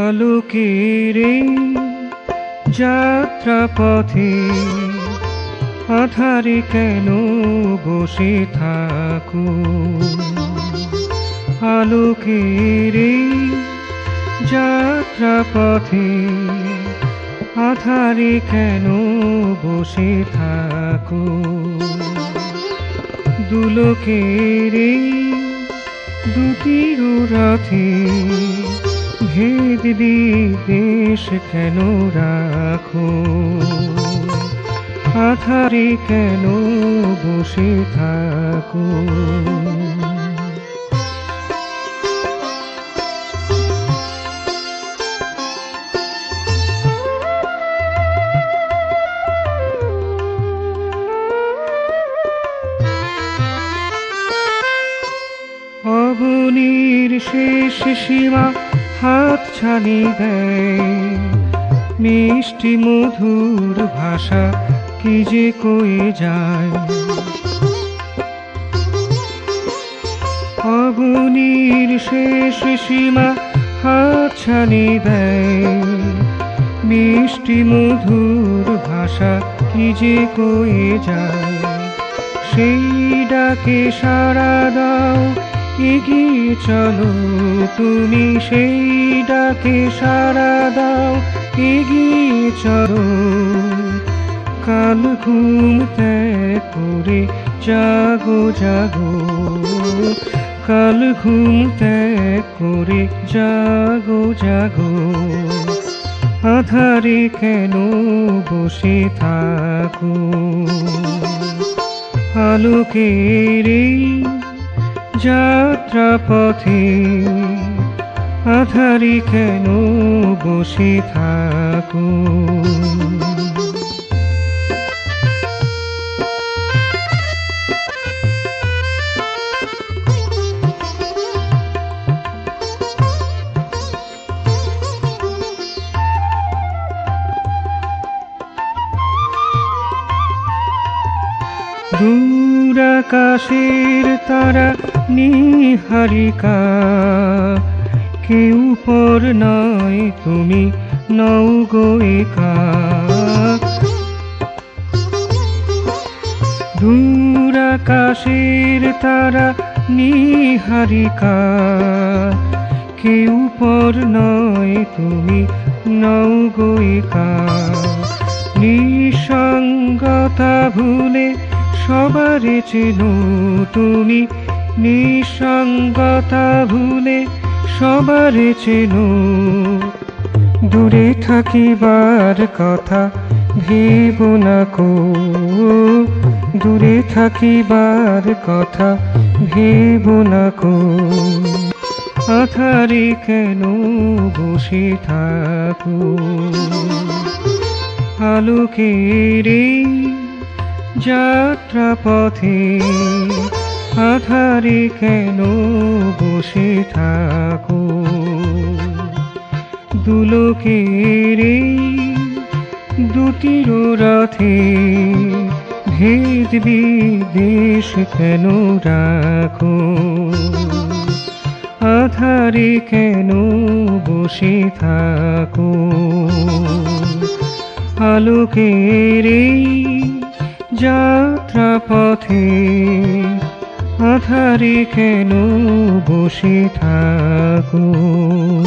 আলোকের এই যাত্রাপথে আধারে কেন বসে থাকো? আলোকের এই যাত্রাপথে আধারে কেন বসে থাকো? দুলোকের এই দুটি রথে ভেদ বিদ্বেষ কেন রাখো? আধারে কেন বসে থাকো? অবনীর শেষ সীমা হাত ছানি দেয়, মিষ্টি মধুর ভাষা কি যে কয়ে যায়। অবনীর শেষ সীমা হাত ছানি দেয়, মিষ্টি মধুর ভাষা কি যে কয়ে যায়। সেই ডাকে সাড়া দাও, এগিয়ে চলো তুমি, সেই ডাকে সাড়া দাও, এগিয়ে চলো। কাল ঘুম ত্যাগ করে জাগো জাগো, কাল ঘুম ত্যাগ করে জাগো জাগো। আধারে কেন বসে থাকো? আলোকের এই যাত্রাপথে আধারে কেন বসে থাকো? দূর আকাশের তারা নিহারিকা, কেউ পর নয় তুমি নও গো একা। দূর আকাশের তারা নিহারিকা, কেউ পর নয় তুমি নও গো একা। নিঃসঙ্গতা ভুলে সবারে চেনো তুমি, নিঃসঙ্গতা ভুলে সবারে চেনো। দূরে থাকিবার কথা ভেবো না কো, দূরে থাকিবার কথা ভেবো না কো। আধারে কেন বসে থাকো? আলোকের এই যাত্রাপথে আধারে কেন বসে থাকো? দুলোকের এই দুটি রথে ভেদ বিদ্বেষ কেন রাখো? আধারে কেন বসে থাকো? আলোকের এই যাত্রাপথে আধারে কেন বসে থাকো?